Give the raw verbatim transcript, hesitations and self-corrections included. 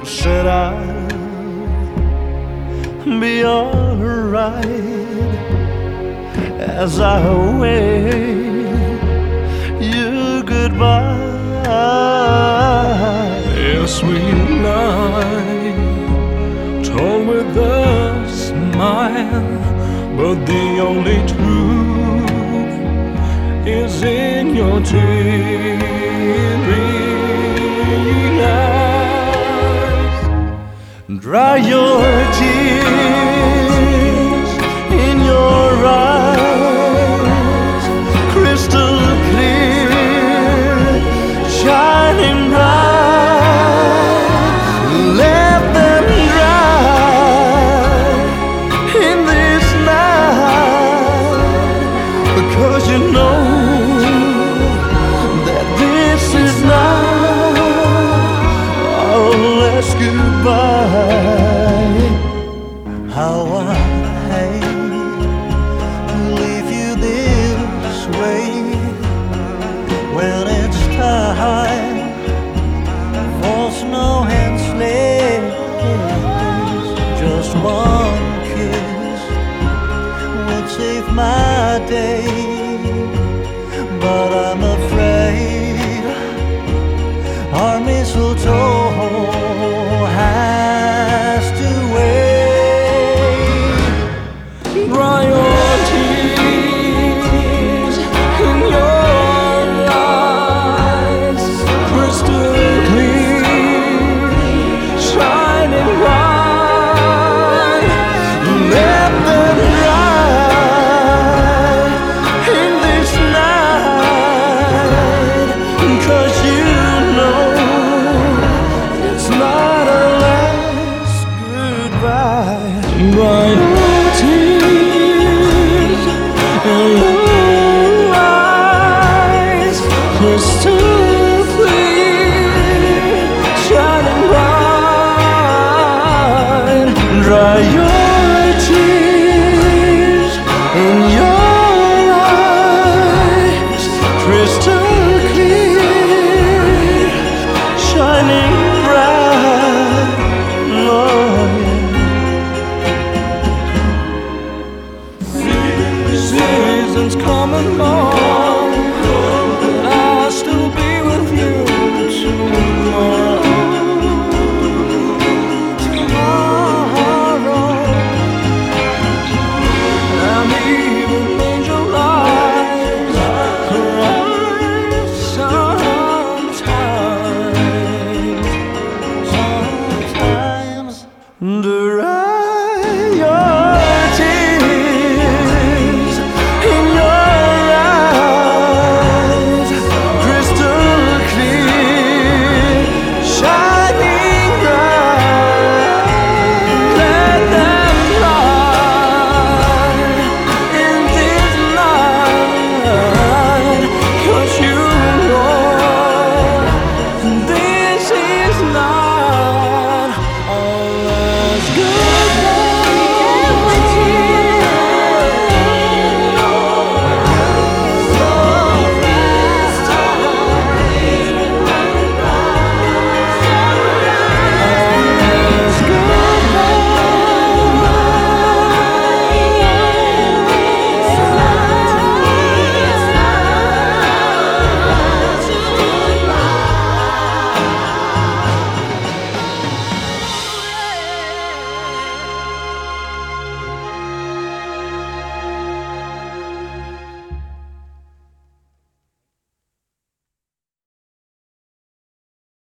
said I'll be alright as I wave you goodbye. A sweet lie told with a smile, but the only truth is in your teary eyes. Dry your tears in your eyes, crystal clear, shining bright. Let them dry in this night, because you know that this is not our last goodbye. How I hate to leave you this way when it's time for snow and sleighs. Just one kiss would save my day, but I'm afraid our mistletoe has to wait. Dry your tears in your eyes, crystal clear, shining bright. Let them dry in this night, 'cause you know it's not a last goodbye. Dry your tears in your eyes, crystal clear, shining bright. Dry your tears in your eyes, crystal clear, shining bright. Lord, Seasons come and go, but I'll still be with you tomorrow. Tomorrow, and even angel eyes cry sometimes. sometimes dry your tears in your eyes, crystal clear, shining bright. Let them dry in this night, 'cause you know this is not